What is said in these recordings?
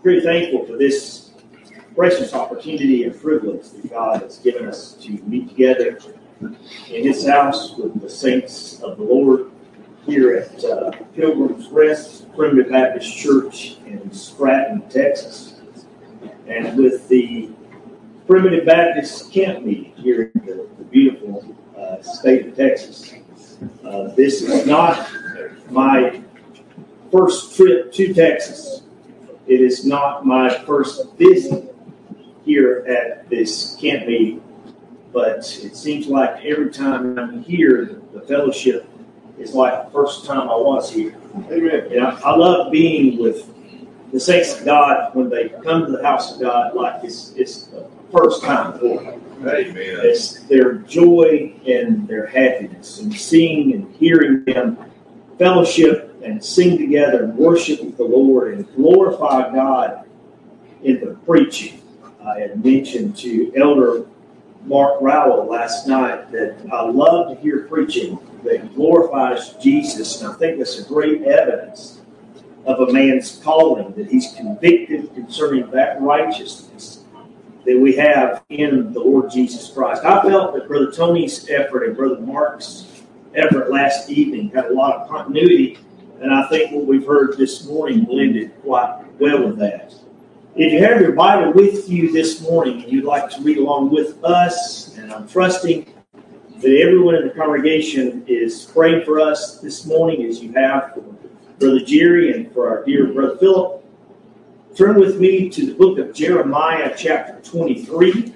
very thankful for this precious opportunity and privilege that God has given us to meet together in His house with the saints of the Lord here at Pilgrim's Rest Primitive Baptist Church in Stratton, Texas, and with the Primitive Baptist Camp Meeting here in the beautiful state of Texas. This is not my first trip to Texas. It is not my first visit here at this camp meeting, but it seems like every time I'm here, the fellowship is like the first time I was here. Amen. And I love being with the saints of God when they come to the house of God like it's the first time for them. Amen. It's their joy and their happiness, and seeing and hearing them fellowship and sing together and worship with the Lord and glorify God in the preaching. I had mentioned to Elder Mark Rowell last night that I love to hear preaching that glorifies Jesus, and I think that's a great evidence of a man's calling, that he's convicted concerning that righteousness that we have in the Lord Jesus Christ. I felt that Brother Tony's effort and Brother Mark's effort last evening had a lot of continuity, and I think what we've heard this morning blended quite well with that. If you have your Bible with you this morning and you'd like to read along with us, and I'm trusting that everyone in the congregation is praying for us this morning as you have for Brother Jerry and for our dear Brother Philip, turn with me to the book of Jeremiah chapter 23.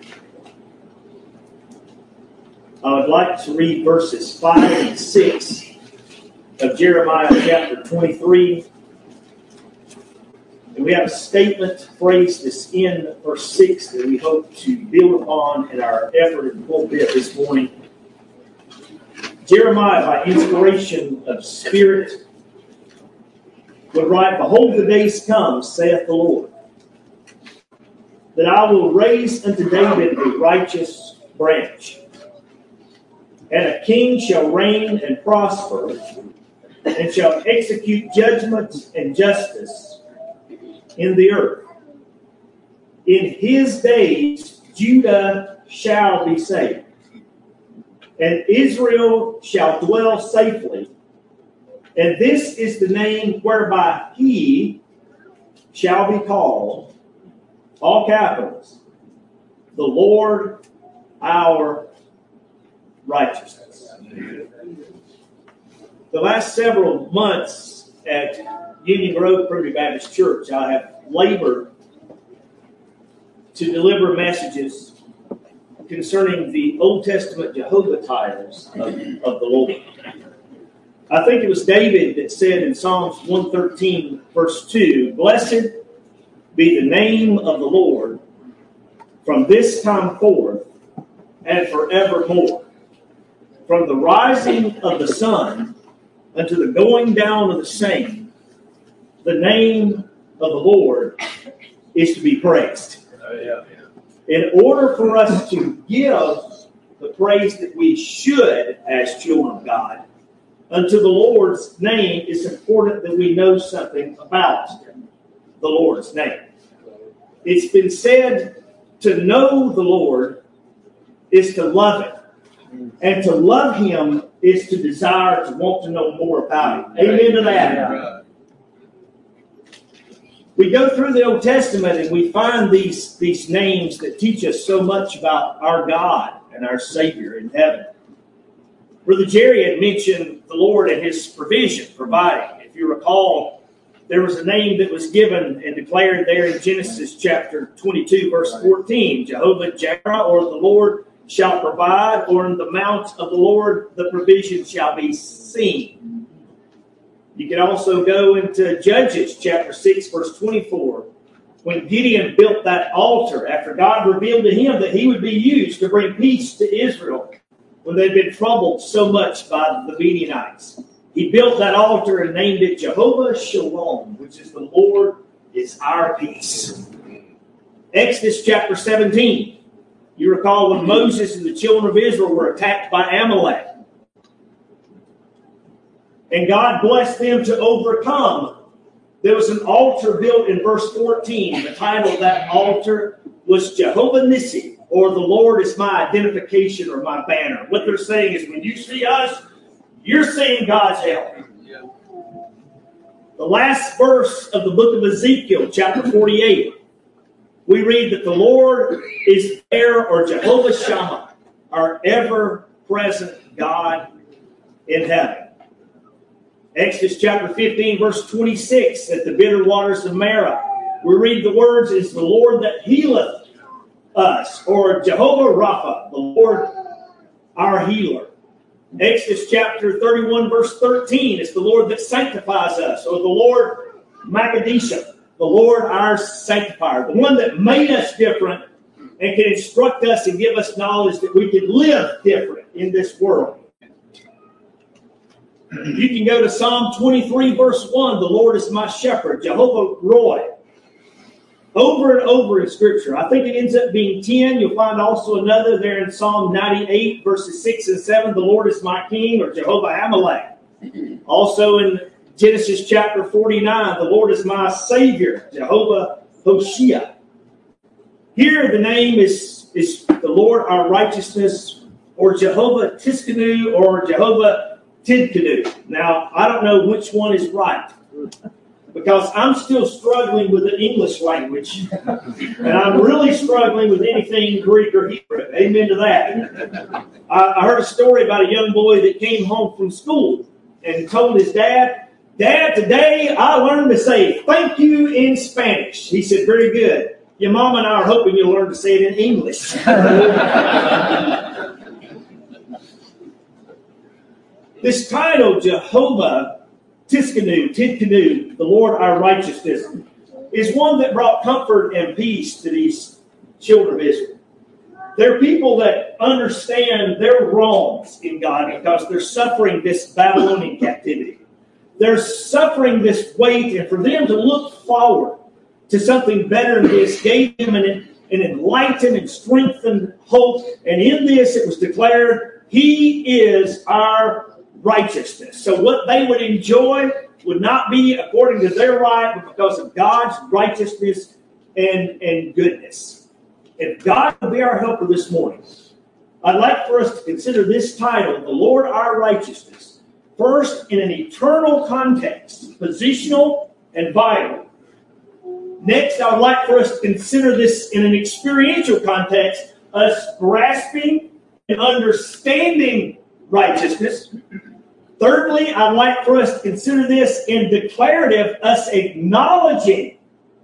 I would like to read verses 5 and 6 of Jeremiah chapter 23. And we have a statement phrase that's in verse 6 that we hope to build upon in our effort in the pulpit this morning. Jeremiah, by inspiration of Spirit, would write, "Behold, the days come, saith the Lord, that I will raise unto David a righteous branch, and a king shall reign and prosper, and shall execute judgment and justice in the earth. In his days Judah shall be saved, and Israel shall dwell safely. And this is the name whereby he shall be called," all capitals, "the Lord our righteousness." The last several months at Union Grove Primitive Baptist Church, I have labored to deliver messages concerning the Old Testament Jehovah titles of the Lord. I think it was David that said in Psalms 113, verse 2, "Blessed be the name of the Lord from this time forth and forevermore. From the rising of the sun unto the going down of the same, the name of the Lord is to be praised." In order for us to give the praise that we should as children of God unto the Lord's name, it's important that we know something about the Lord's name. It's been said to know the Lord is to love Him, and to love Him is to desire to want to know more about Him. Amen to that. We go through the Old Testament and we find these names that teach us so much about our God and our Savior in heaven. Brother Jerry had mentioned the Lord and His provision, providing. If you recall, there was a name that was given and declared there in Genesis chapter 22, verse 14, Jehovah Jireh, or the Lord shall provide, or in the mount of the Lord the provision shall be seen. You can also go into Judges chapter 6, verse 24, when Gideon built that altar after God revealed to him that he would be used to bring peace to Israel when they'd been troubled so much by the Midianites. He built that altar and named it Jehovah Shalom, which is the Lord is our peace. Exodus chapter 17. You recall when Moses and the children of Israel were attacked by Amalek. And God blessed them to overcome There was an altar built in verse 14. The title of that altar was Jehovah Nissi, or the Lord is my identification or my banner. What they're saying is when you see us, you're seeing God's help. Yeah. The last verse of the book of Ezekiel, chapter 48, we read that the Lord is there, or Jehovah Shammah, our ever-present God in heaven. Exodus chapter 15, verse 26, at the bitter waters of Marah, we read the words, "Is the Lord that healeth us," or Jehovah Rapha, the Lord our healer. Exodus chapter 31, verse 13, it's the Lord that sanctifies us, or the Lord Makadisha, the Lord our sanctifier, the one that made us different and can instruct us and give us knowledge that we can live different in this world. You can go to Psalm 23, verse 1, the Lord is my shepherd, Jehovah Roy. Over and over in Scripture. I think it ends up being 10. You'll find also another there in Psalm 98, verses 6 and 7, the Lord is my king, or Jehovah Amalek. Also in Genesis chapter 49, the Lord is my Savior, Jehovah Hoshea. Here the name is the Lord our righteousness, or Jehovah Tiskanu, or Jehovah Tidkanu. Now, I don't know which one is right, because I'm still struggling with the English language, and I'm really struggling with anything Greek or Hebrew. Amen to that. I heard a story about a young boy that came home from school and told his dad, "Dad, today I learned to say thank you in Spanish." He said, "Very good. Your mom and I are hoping you'll learn to say it in English." This title, Jehovah Tidkanu, the Lord our righteousness, is one that brought comfort and peace to these children of Israel. They're people that understand their wrongs in God because they're suffering this Babylonian captivity. They're suffering this weight, and for them to look forward to something better than this gave them an enlightened and strengthened hope. And in this it was declared, He is our righteousness. So what they would enjoy would not be according to their right, but because of God's righteousness and goodness. If God will be our helper this morning, I'd like for us to consider this title, the Lord our righteousness, first in an eternal context, positional and vital. Next, I would like for us to consider this in an experiential context, us grasping and understanding righteousness. Thirdly, I'd like for us to consider this in declarative, us acknowledging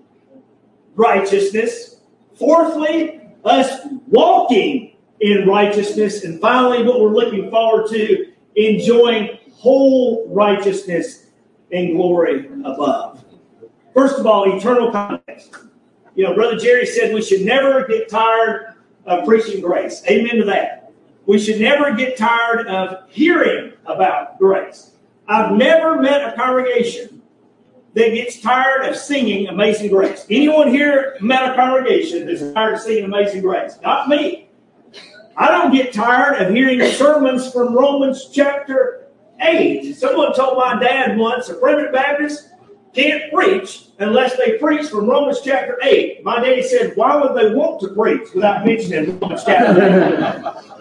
righteousness. Fourthly, us walking in righteousness. And finally, what we're looking forward to, enjoying whole righteousness and glory above. First of all, eternal context. You know, Brother Jerry said we should never get tired of preaching grace. Amen to that. We should never get tired of hearing about grace. I've never met a congregation that gets tired of singing Amazing Grace. Anyone here met a congregation that's tired of singing Amazing Grace? Not me. I don't get tired of hearing sermons from Romans chapter 8. Someone told my dad once, a Primitive Baptist can't preach unless they preach from Romans chapter 8. My daddy said, why would they want to preach without mentioning Romans chapter 8?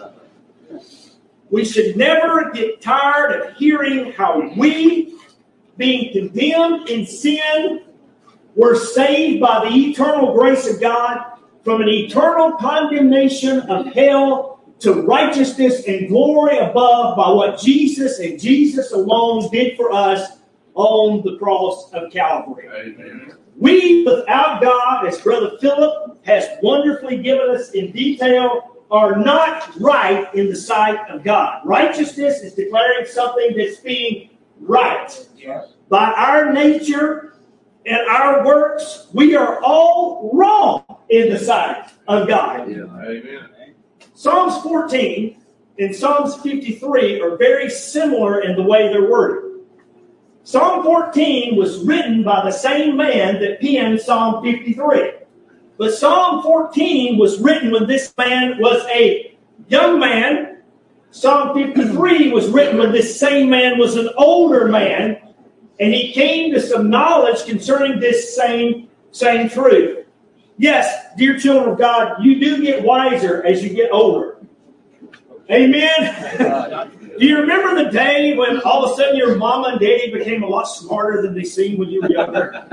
We should never get tired of hearing how we, being condemned in sin, were saved by the eternal grace of God from an eternal condemnation of hell to righteousness and glory above by what Jesus and Jesus alone did for us on the cross of Calvary. Amen. We, without God, as Brother Philip has wonderfully given us in detail, are not right in the sight of God. Righteousness is declaring something that's being right. Yes. By our nature and our works, we are all wrong in the sight of God. Yeah. Amen. Psalms 14 and Psalms 53 are very similar in the way they're worded. Psalm 14 was written by the same man that penned Psalm 53. But Psalm 14 was written when this man was a young man. Psalm 53 was written when this same man was an older man. and he came to some knowledge concerning this same truth. Yes, dear children of God, you do get wiser as you get older. Amen? Do you remember the day when all of a sudden your mama and daddy became a lot smarter than they seemed when you were younger?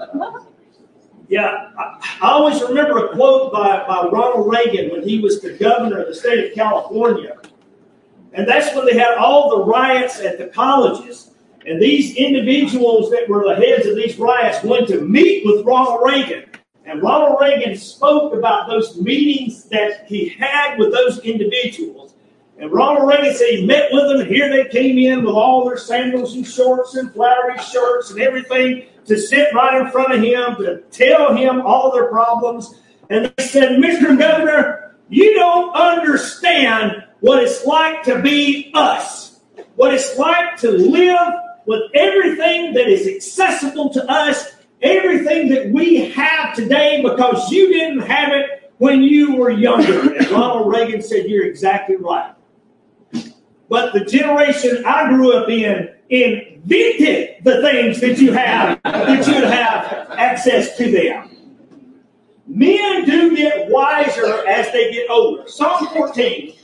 Yeah, I always remember a quote by Ronald Reagan when he was the governor of the state of California. And that's when they had all the riots at the colleges. And these individuals that were the heads of these riots went to meet with Ronald Reagan. And Ronald Reagan spoke about those meetings that he had with those individuals. And Ronald Reagan said he met with them, and here they came in with all their sandals and shorts and flowery shirts and everything to sit right in front of him to tell him all their problems. And they said, Mr. Governor, you don't understand what it's like to be us, what it's like to live with everything that is accessible to us, everything that we have today because you didn't have it when you were younger. And Ronald Reagan said, you're exactly right. But the generation I grew up in invented the things that you have access to them. Men do get wiser as they get older. Psalm 14,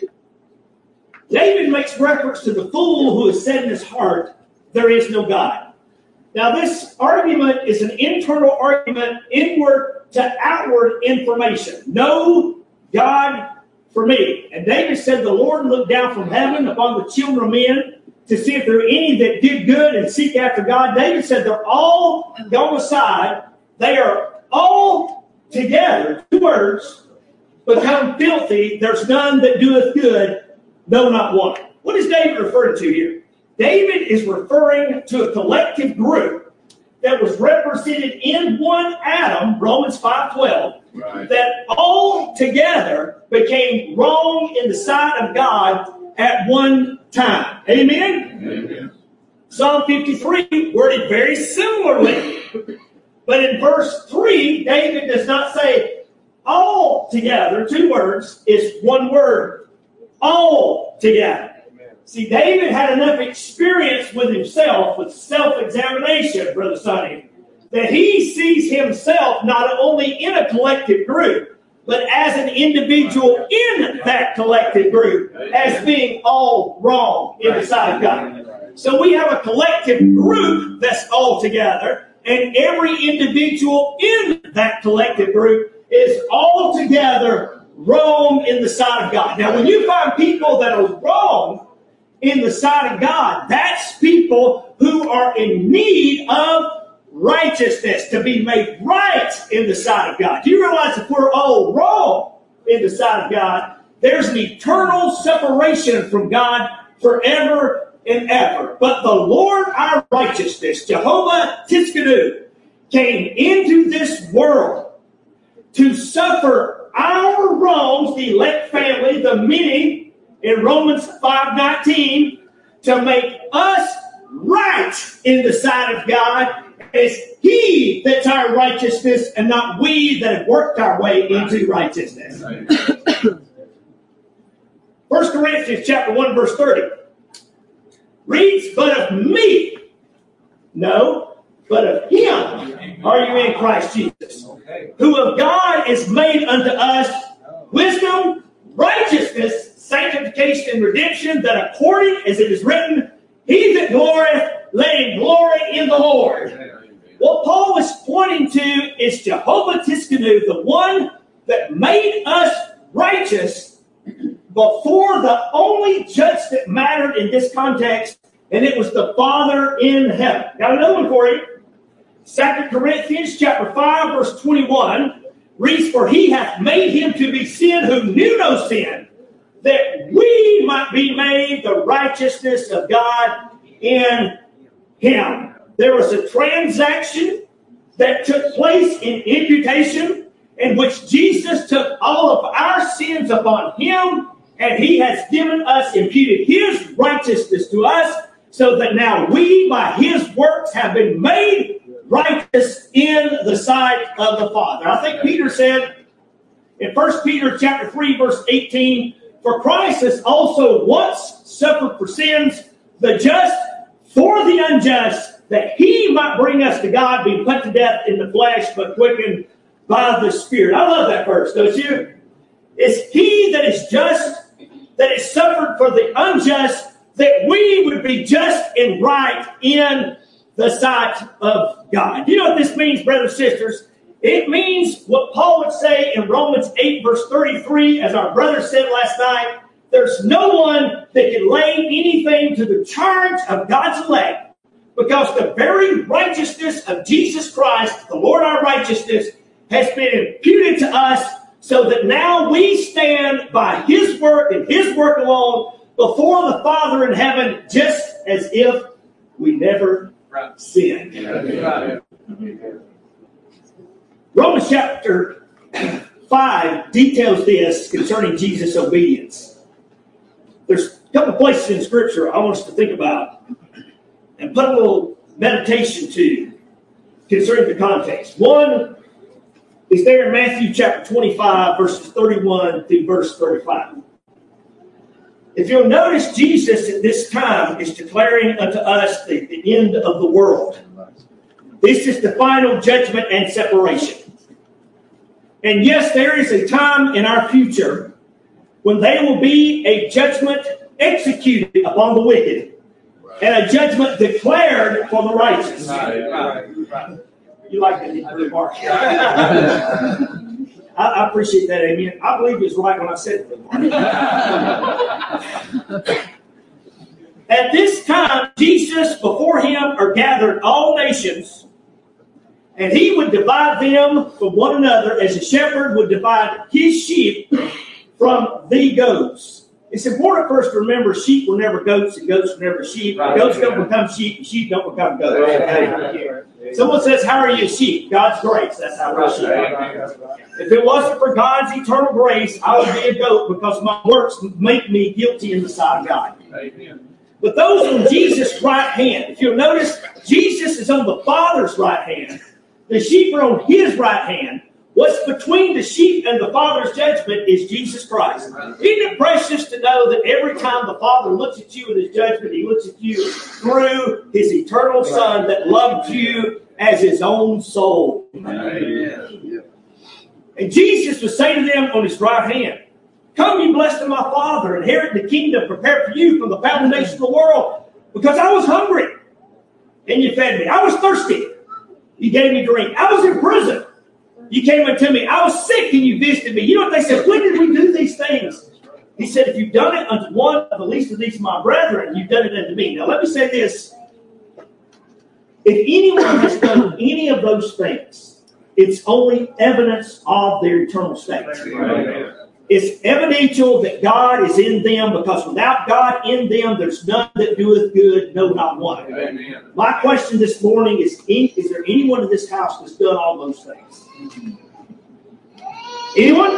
David makes reference to the fool who has said in his heart, there is no God. Now this argument is an internal argument, inward to outward information. No God for me. And David said, the Lord looked down from heaven upon the children of men to see if there are any that did good and seek after God. David said, they're all gone aside. They are all together, 2 words, become filthy. There's none that doeth good, no, not one. What is David referring to here? David is referring to a collective group that was represented in one Adam, Romans 5:12, right, that all together became wrong in the sight of God at one time. Amen? Amen. Psalm 53 worded very similarly. But in verse 3, David does not say all together, 2 words, it's 1 word. All together. See, David had enough experience with himself, with self-examination, Brother Sonny, that he sees himself not only in a collective group, but as an individual in that collective group, as being all wrong in the sight of God. So we have a collective group that's all together, and every individual in that collective group is all together wrong in the sight of God. Now, when you find people that are wrong in the sight of God, that's people who are in need of righteousness, to be made right in the sight of God. Do you realize if we're all wrong in the sight of God, there's an eternal separation from God forever and ever? But the Lord our righteousness, Jehovah Tiskanu, came into this world to suffer our wrongs, the elect family, the many, in Romans 5:19, to make us right in the sight of God. It's He that's our righteousness and not we that have worked our way into righteousness. 1 Corinthians chapter 1 verse 30 reads, but of me, no, but of Him are you in Christ Jesus, who of God is made unto us wisdom, righteousness, sanctification, and redemption, that according as it is written, he that glorieth, let him glory in the Lord. What Paul is pointing to is Jehovah Tiskanu, the one that made us righteous before the only judge that mattered in this context, and it was the Father in heaven. Got another one for you. 2 Corinthians chapter 5, verse 21 reads, for he hath made him to be sin who knew no sin, that we might be made the righteousness of God in him. There was a transaction that took place in imputation in which Jesus took all of our sins upon him, and he has given us, imputed his righteousness to us, so that now we, by his works, have been made righteous in the sight of the Father. I think Peter said in 1 Peter chapter 3, verse 18, for Christ has also once suffered for sins, the just for the unjust, that he might bring us to God, being put to death in the flesh, but quickened by the Spirit. I love that verse, don't you? It's he that is just, that is suffered for the unjust, that we would be just and right in the sight of God. You know what this means, brothers and sisters? It means what Paul would say in Romans 8, verse 33, as our brother said last night, there's no one that can lay anything to the charge of God's elect, because the very righteousness of Jesus Christ, the Lord our righteousness, has been imputed to us, so that now we stand by his work and his work alone before the Father in heaven, just as if we never sinned. Romans chapter 5 details this concerning Jesus' obedience. There's a couple places in Scripture I want us to think about and put a little meditation to concerning the context. One is there in Matthew chapter 25, verses 31 through verse 35. If you'll notice, Jesus at this time is declaring unto us the end of the world. This is the final judgment and separation. And yes, there is a time in our future when there will be a judgment executed upon the wicked and a judgment declared for the righteous. You like that remark? I appreciate that, amen. I believe he was right when I said it. At this time, Jesus, before him are gathered all nations, and he would divide them from one another as a shepherd would divide his sheep from the goats. It's important for us to remember sheep were never goats and goats were never sheep. Goats don't become sheep and sheep don't become goats. Okay? Someone says, how are you a sheep? God's grace. That's how we're sheep. If it wasn't for God's eternal grace, I would be a goat because my works make me guilty in the sight of God. But those on Jesus' right hand, if you'll notice, Jesus is on the Father's right hand. The sheep are on his right hand. What's between the sheep and the Father's judgment is Jesus Christ. Isn't it precious to know that every time the Father looks at you in his judgment, he looks at you through his eternal Son that loved you as his own soul. Amen. And Jesus was saying to them on his right hand, come, you blessed of my Father, inherit the kingdom prepared for you from the foundation of the world. Because I was hungry, and you fed me. I was thirsty, you gave me drink. I was in prison, you came unto me. I was sick, and you visited me. You know what they said? When did we do these things? He said, if you've done it unto one of the least of these my brethren, you've done it unto me. Now let me say this. If anyone has done any of those things, it's only evidence of their eternal state. Right. It's evidential that God is in them, because without God in them, there's none that doeth good, no, not one. Amen. My question this morning is there anyone in this house that's done all those things? Anyone?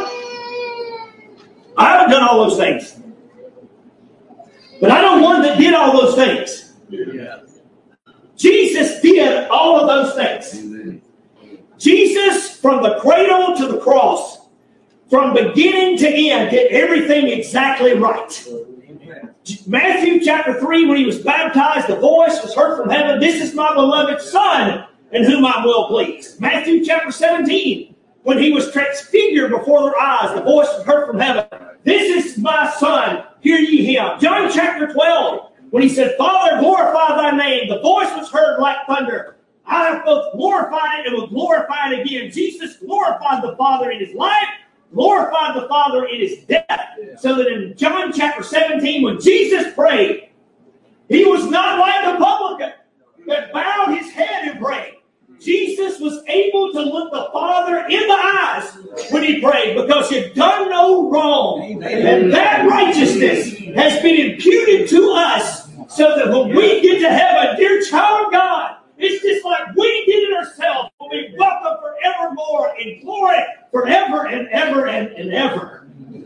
I haven't done all those things. But I know one that did all those things. Yeah. Jesus did all of those things. Amen. Jesus, from the cradle to the cross, from beginning to end, did everything exactly right. Amen. Matthew chapter 3, when he was baptized, the voice was heard from heaven, this is my beloved Son, in whom I'm well pleased. Matthew chapter 17, when he was transfigured before their eyes, the voice was heard from heaven, this is my Son, hear ye him. John chapter 12, when he said, Father, glorify thy name, the voice was heard like thunder. I have both glorified it and will glorify it again. Jesus glorified the Father in his life, glorified the Father in his death. So that in John chapter 17, when Jesus prayed, he was not like the publican that bowed his head and prayed. Jesus was able to look the Father in the eyes when he prayed, because he'd done no wrong. Amen. And that righteousness has been imputed to us, so that when we get to heaven, dear child of God, it's just like we did it ourselves, but we welcome forevermore in glory forever and ever and ever.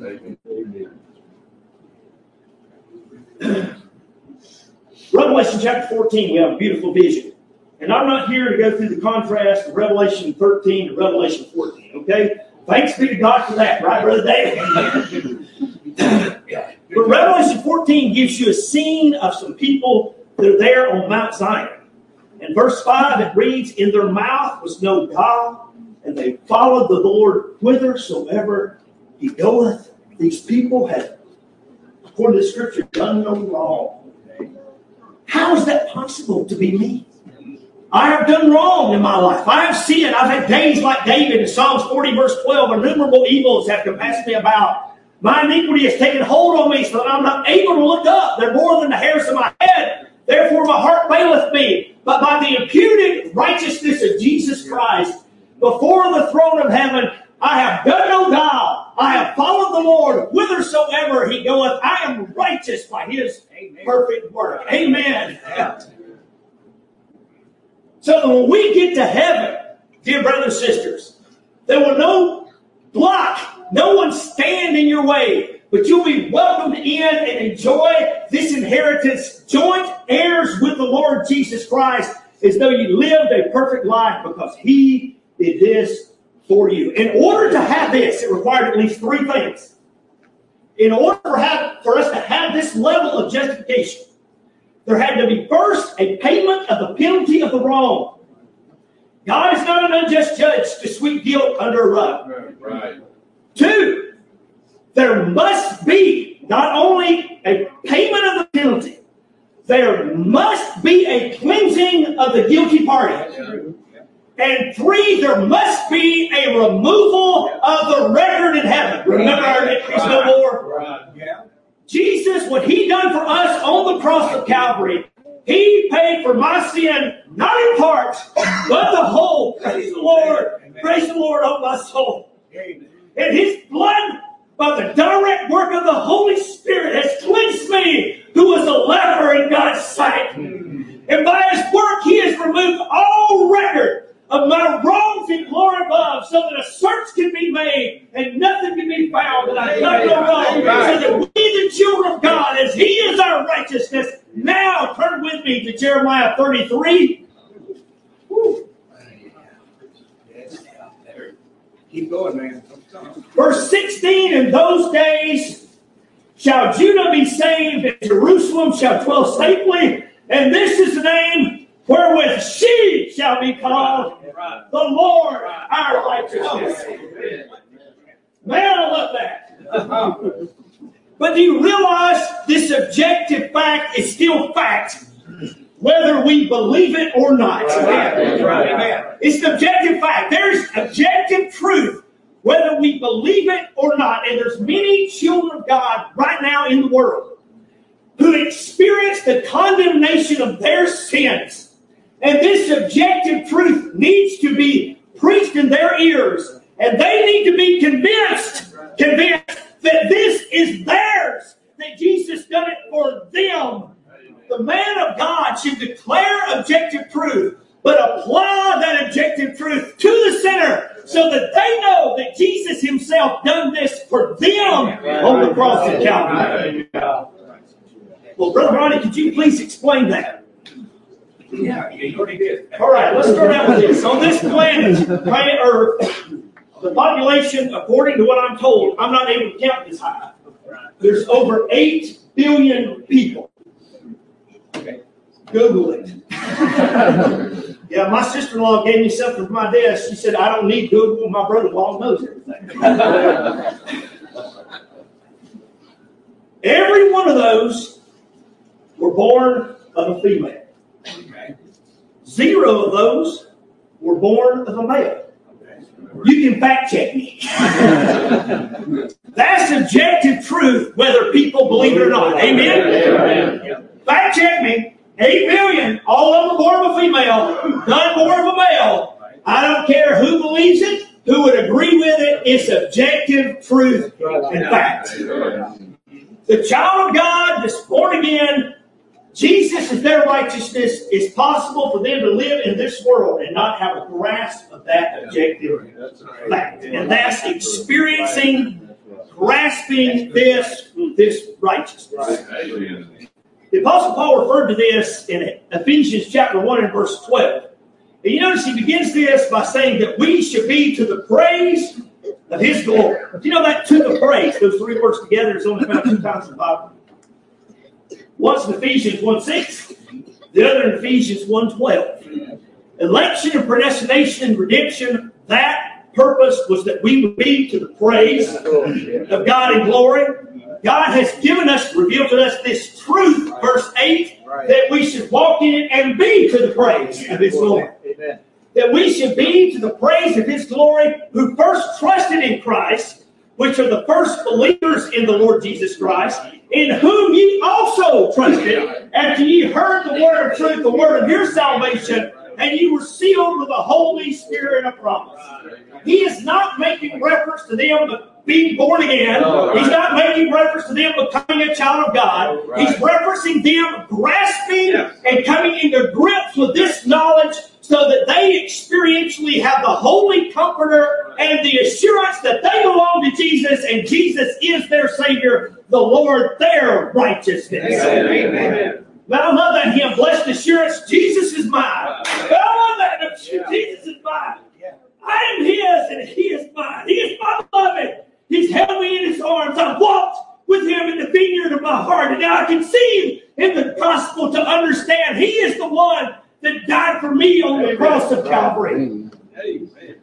Revelation chapter 14, we have a beautiful vision. And I'm not here to go through the contrast of Revelation 13 to Revelation 14, okay? Thanks be to God for that, right, Brother David? But Revelation 14 gives you a scene of some people that are there on Mount Zion. And In verse 5 it reads, in their mouth was no guile, and they followed the Lord whithersoever he goeth. These people have, according to the scripture, done no wrong. How is that possible to be me? I have done wrong in my life. I have sinned. I've had days like David in Psalms 40 verse 12. Innumerable evils have compassed me about. My iniquity has taken hold on me so that I'm not able to look up. They're more than the hairs of my head. Therefore my heart faileth me. But by the imputed righteousness of Jesus Christ, before the throne of heaven, I have done no guile. I have followed the Lord whithersoever he goeth. I am righteous by his perfect work. Amen. So that when we get to heaven, dear brothers and sisters, there will no block, no one stand in your way, but you'll be welcomed in and enjoy this inheritance, joint heirs with the Lord Jesus Christ, as though you lived a perfect life, because he did this for you. In order to have this, it required at least three things. In order for us to have this level of justification, there had to be first a payment of the penalty of the wrong. God is not an unjust judge to sweep guilt under a rug. Right. 2, there must be not only a payment of the penalty, there must be a cleansing of the guilty party. And 3, there must be a removal of the record in heaven. Remember, our iniquities no more. Jesus, what he done for us on the cross of Calvary, he paid for my sin, not in part, but the whole. Praise the Lord. Praise the Lord, oh my soul. And his blood, by the direct work of the Holy Spirit, has cleansed me, who was a leper in God's sight. And by his work, he has removed all record of my wrongs in glory above, so that a search can be made and nothing can be found that I've done no wrong. So that we, the children of God, as he is our righteousness, now turn with me to Jeremiah 33. Woo. Keep going, man. Verse 16, in those days shall Judah be saved, and Jerusalem shall dwell safely, and this is the name wherewith she shall be called, the Lord our righteousness. Man, I love that. But do you realize this objective fact is still fact, whether we believe it or not? It's an objective fact. There's objective truth, whether we believe it or not. And there's many children of God right now in the world who experience the condemnation of their sins. And this objective truth needs to be preached in their ears. And they need to be convinced that this is theirs, that Jesus done it for them. The man of God should declare objective truth, but apply that objective truth to the sinner, so that they know that Jesus himself done this for them on the cross of Calvary. Well, Brother Ronnie, could you please explain that? Yeah, you already did. All right, let's start out with this. On this planet Earth, the population, according to what I'm told, I'm not able to count this high. There's over 8 billion people. Okay. Google it. Yeah, my sister-in-law gave me something for my desk. She said, I don't need Google. My brother-in-law knows everything. Every one of those were born of a female. 0 of those were born of a male. You can fact check me. That's objective truth, whether people believe it or not. Amen? Fact check me. 8 billion, all of them born of a female, none born of a male. I don't care who believes it, who would agree with it. It's objective truth and fact. The child of God that's born again, Jesus is their righteousness. It's possible for them to live in this world and not have a grasp of that objective fact. And that's experiencing, grasping this righteousness. The Apostle Paul referred to this in Ephesians chapter 1 and verse 12. And you notice he begins this by saying that we should be to the praise of his glory. Do you know that to the praise? Those 3 words together is only found 2 times in the Bible. One's in Ephesians 1:6, the other in Ephesians 1:12. Election and predestination and redemption, that purpose was that we would be to the praise of God in glory. God has given us, revealed to us this truth, verse 8, that we should walk in it and be to the praise of His glory. Amen. That we should be to the praise of His glory, who first trusted in Christ, which are the first believers in the Lord Jesus Christ, in whom ye also trusted, after ye heard the word of truth, the word of your salvation, and you were sealed with the Holy Spirit of promise. He is not making reference to them being born again. He's not making reference to them becoming a child of God. He's referencing them grasping and coming into grips with this knowledge so that they experientially have the Holy Comforter and the assurance that they belong to Jesus and Jesus is their Savior, the Lord, their righteousness. Amen. But I love that hymn, Blessed Assurance, Jesus is mine. I love that. Jesus is mine. I am His and He is mine. He is my beloved. He's held me in His arms. I've walked with Him in the vineyard of my heart. And now I can see Him in the gospel to understand He is the one that died for me on the cross of Calvary. Amen.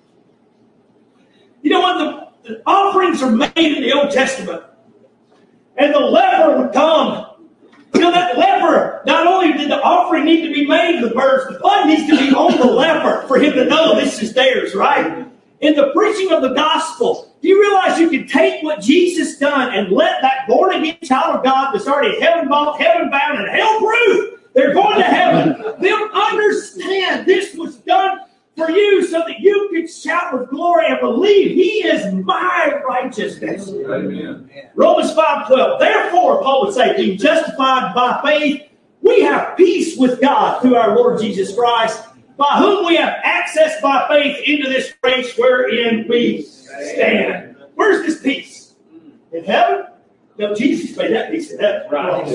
You know, when the offerings are made in the Old Testament, and the leper would come, you know, that leper, not only did the offering need to be made to the birds, the blood needs to be on the leper for him to know this is theirs, right? In the preaching of the gospel, do you realize you can take what Jesus done and let that born-again child of God that's already heaven-bound, and hell-proof, they're going to heaven, them understand this was done for you so that you could shout with glory and believe He is my righteousness. Amen. Romans 5:12. Therefore, Paul would say, being justified by faith, we have peace with God through our Lord Jesus Christ, by whom we have access by faith into this grace wherein we stand. Where's this peace? In heaven? No, Jesus made that peace in heaven.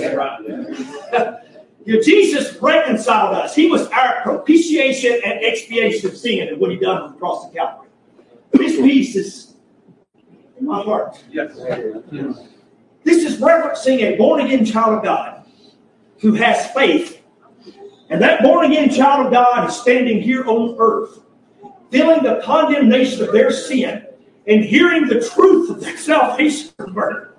Right. You know, Jesus reconciled us. He was our propitiation and expiation of sin and what He done on the cross of Calvary. This peace is in my heart. Yes. This is referencing a born-again child of God who has faith. And that born-again child of God is standing here on earth, feeling the condemnation of their sin and hearing the truth of their salvation converted.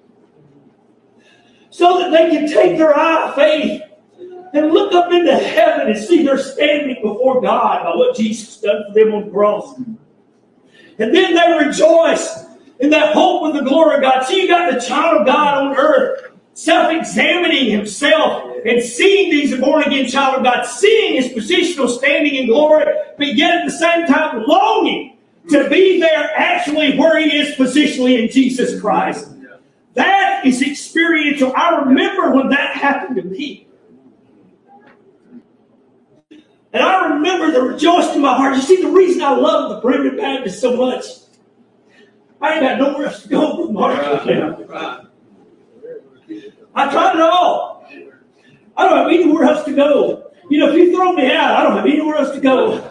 So that they can take their eye of faith and look up into heaven and see they're standing before God by what Jesus done for them on the cross. And then they rejoice in that hope of the glory of God. So you got the child of God on earth self-examining himself and seeing these born-again child of God, seeing his positional standing in glory, but yet at the same time longing to be there actually where he is positionally in Jesus Christ. That is experiential. I remember when that happened to me. And I remember the rejoicing in my heart. You see, the reason I love the Primitive Baptist so much, I ain't got nowhere else to go but Marshalltown. I tried it all. I don't have anywhere else to go. You know, if you throw me out, I don't have anywhere else to go.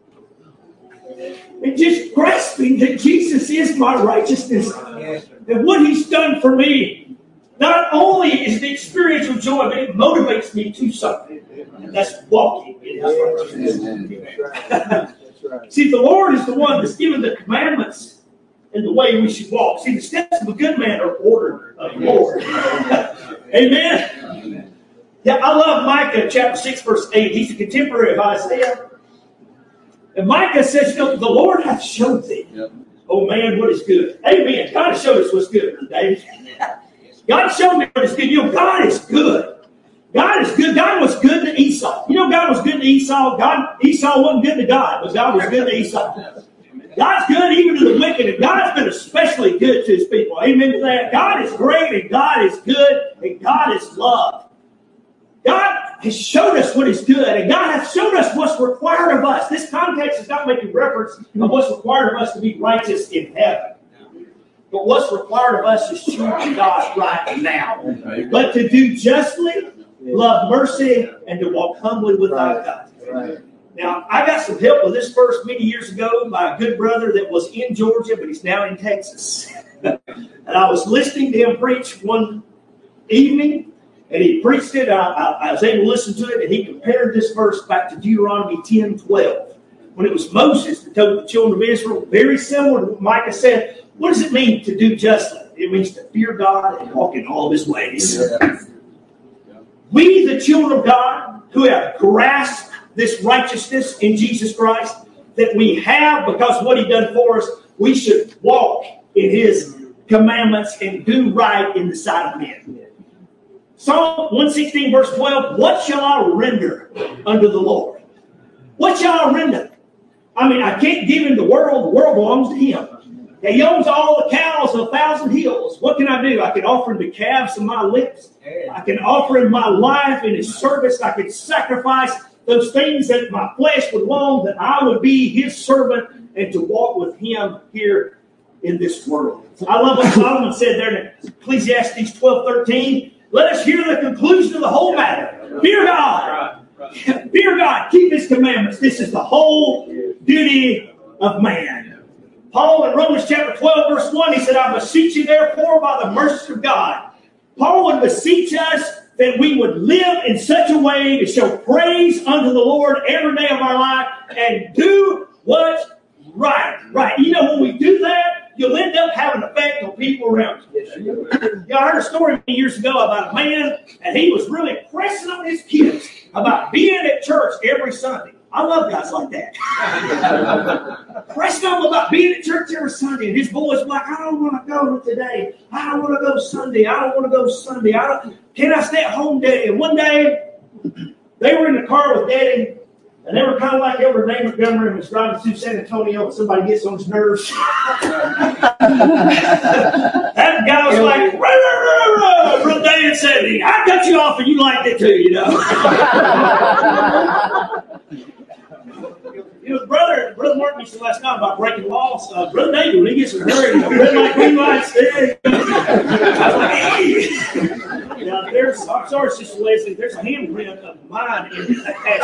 And just grasping that Jesus is my righteousness and what He's done for me. Not only is the experiential joy, but it motivates me to something. And that's walking in His righteousness. See, the Lord is the one that's given the commandments and the way we should walk. See, the steps of a good man are ordered of the Lord. Amen? Yeah, I love Micah chapter 6, verse 8. He's a contemporary of Isaiah. And Micah says, you know, the Lord hath showed thee, oh man, what is good. Amen. God has showed us what's good, David. God showed me what is good. You know, God is good. God is good. God was good to Esau. You know, God was good to Esau. Esau wasn't good to God, but God was good to Esau. God's good even to the wicked, and God's been especially good to His people. Amen to that. God is great, and God is good, and God is love. God has showed us what is good, and God has showed us what's required of us. This context is not making reference of what's required of us to be righteous in heaven. But what's required of us is choosing God right now. But to do justly, love mercy, and to walk humbly with our God. Right. Now, I got some help with this verse many years ago by a good brother that was in Georgia, but he's now in Texas. And I was listening to him preach one evening, And he preached it. I was able to listen to it, and he compared this verse back to Deuteronomy 10:12. When it was Moses that told the children of Israel, very similar to what Micah said, what does it mean to do justly? It means to fear God and walk in all of his ways. We, the children of God, who have grasped this righteousness in Jesus Christ, that we have because of what he done for us, we should walk in his commandments and do right in the sight of men. Psalm 116 verse 12, what shall I render unto the Lord? What shall I render? I mean, I can't give him the world belongs to him. He owns all the cows of 1,000 hills. What can I do? I can offer him the calves of my lips. I can offer him my life in his service. I can sacrifice those things that my flesh would long, that I would be his servant and to walk with him here in this world. I love what Solomon said there in Ecclesiastes 12:13. Let us hear the conclusion of the whole matter. Fear God. Fear God. Keep his commandments. This is the whole duty of man. Paul in Romans chapter 12 verse 1, he said, I beseech you therefore by the mercy of God. Paul would beseech us that we would live in such a way to show praise unto the Lord every day of our life and do what's right. Right. You know, when we do that, you'll end up having an effect on people around you. I heard a story many years ago about a man, and he was really pressing on his kids about being at church every Sunday. I love guys like that. Pressing on them about being at church every Sunday, and his boys were like, I don't want to go today. I don't want to go Sunday. I don't want to go Sunday. Can I stay at home, Daddy? And one day, they were in the car with Daddy, and they were kind of like Edward Ray Montgomery and was driving through San Antonio and somebody gets on his nerves. That guy was like, rah, rah, rah, rah, from day and said, I cut you off and you liked it too, you know. You know, Brother Martin mentioned last night about breaking laws. Brother David, when he gets in a hurry, red light, green lights, I was like, hey. Now, I'm sorry, Sister Leslie, there's a handprint of mine in that.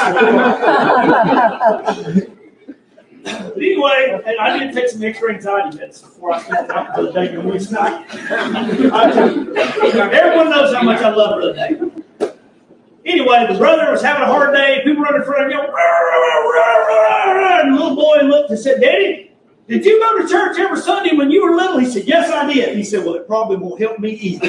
But anyway, and I did take some extra anxiety meds before I spent the night with Brother David on Wednesday night. Everyone knows how much I love Brother David. Anyway, the brother was having a hard day. People running in front of him, rah, rah, rah, rah, rah, and the little boy looked and said, Daddy, did you go to church every Sunday when you were little? He said, yes, I did. He said, well, it probably won't help me either.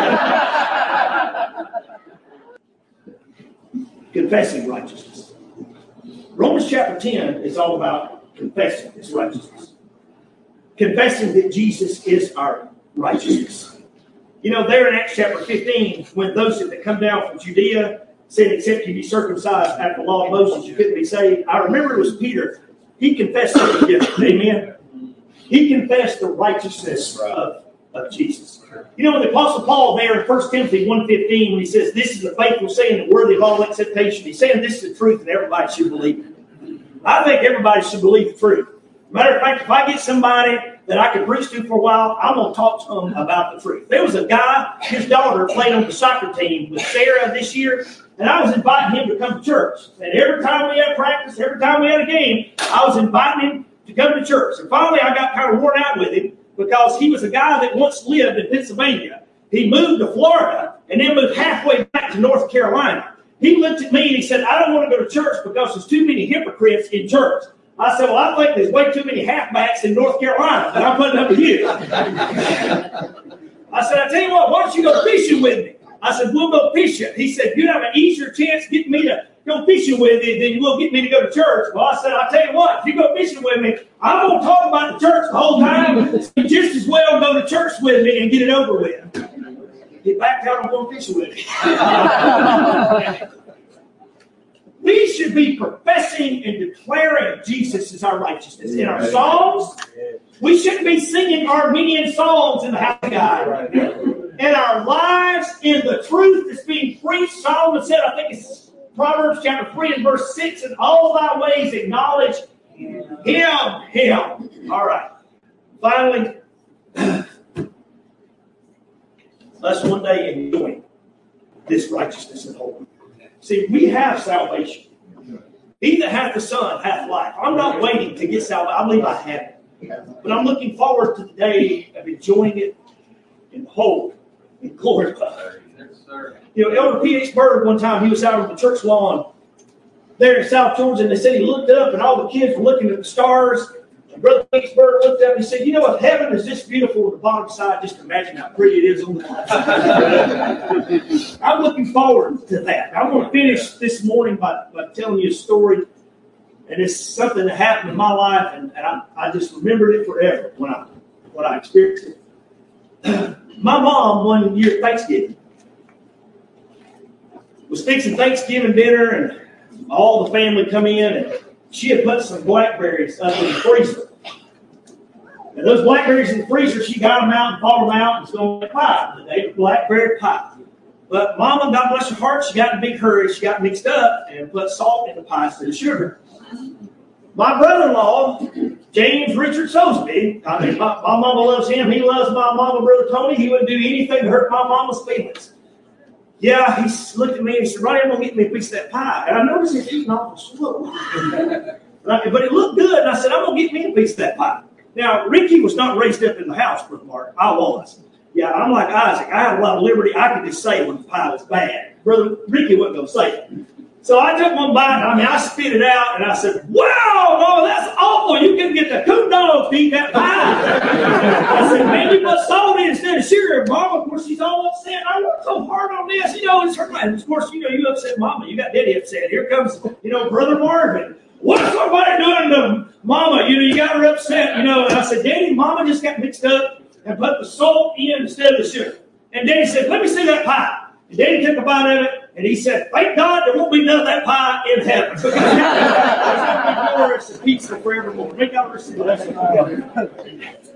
Confessing righteousness. Romans chapter 10 is all about confessing his righteousness. Confessing that Jesus is our righteousness. You know, there in Acts chapter 15, when those that come down from Judea said, except you be circumcised after the law of Moses, you couldn't be saved. I remember it was Peter. He confessed something different. Amen. He confessed the righteousness of Jesus. You know, the Apostle Paul there in 1 Timothy 1:15, when he says, this is the faithful saying and worthy of all acceptation, he's saying this is the truth and everybody should believe it. I think everybody should believe the truth. Matter of fact, if I get somebody that I can preach to for a while, I'm going to talk to them about the truth. There was a guy, his daughter played on the soccer team with Sarah this year, and I was inviting him to come to church. And every time we had practice, every time we had a game, I was inviting him to come to church. And finally, I got kind of worn out with him because he was a guy that once lived in Pennsylvania. He moved to Florida and then moved halfway back to North Carolina. He looked at me and he said, I don't want to go to church because there's too many hypocrites in church. I said, well, I think there's way too many halfbacks in North Carolina, but I'm putting up with you. I said, I tell you what, why don't you go fishing with me? I said, we'll go fishing. He said, you'd have an easier chance getting me to go fishing with you than you will get me to go to church. Well, I said, I'll tell you what, if you go fishing with me, I'm going to talk about the church the whole time. You just as well go to church with me and get it over with. He backed out on going fishing with me. We should be professing and declaring Jesus as our righteousness. In our songs, we shouldn't be singing Armenian songs in the house of God. In our lives, in the truth that's being preached, Solomon said, I think it's Proverbs chapter 3 and verse 6, in all thy ways acknowledge him. All right. Finally, let's one day enjoy this righteousness and holiness. See, we have salvation. He that hath the Son hath life. I'm not waiting to get salvation. I believe I have it. But I'm looking forward to the day of enjoying it in whole and glorified. Yes, sir. You know, Elder P.H. Bird, one time, he was out on the church lawn there in South Georgia, and they said he looked up, and all the kids were looking at the stars. And Brother P.H. Bird looked up and he said, you know, if heaven is this beautiful on the bottom side, just imagine how pretty it is on the top side. I'm looking forward to that. I'm going to finish this morning by telling you a story. And it's something that happened in my life, and I just remembered it forever when I experienced it. My mom, one year at Thanksgiving, was fixing Thanksgiving dinner, and all the family come in, and she had put some blackberries up in the freezer. And those blackberries in the freezer, she got them out and bought them out and was going to make pie. They ate blackberry pie. But Mama, God bless her heart, she got in a big hurry. She got mixed up and put salt in the pie instead of sugar. My brother-in-law, James Richard Soseby, I mean, my mama loves him. He loves my mama, Brother Tony. He wouldn't do anything to hurt my mama's feelings. Yeah, he looked at me and he said, Ronnie, I'm going to get me a piece of that pie. And I noticed he's eating awful slow. But it looked good, and I said, I'm going to get me a piece of that pie. Now, Ricky was not raised up in the house, Brother Mark. I was. Yeah, I'm like Isaac. I had a lot of liberty. I could just say when the pie was bad. Brother Ricky wasn't going to say it. So I took one bite, I spit it out, and I said, wow, no, that's awful. You can get the coon dogs to eat that pie. I said, man, you put salt in instead of sugar. Mama, of course, she's all upset. I worked so hard on this. You know, it's her. And of course, you know, you upset Mama. You got Daddy upset. Here comes, you know, Brother Marvin. What's somebody doing to Mama? You know, you got her upset, you know. And I said, Daddy, Mama just got mixed up and put the salt in instead of the sugar. And Daddy said, let me see that pie. And Daddy took a bite of it, and he said, thank God there won't be none of that pie in heaven. There's going to be glorious and pizza forevermore. Make our receive.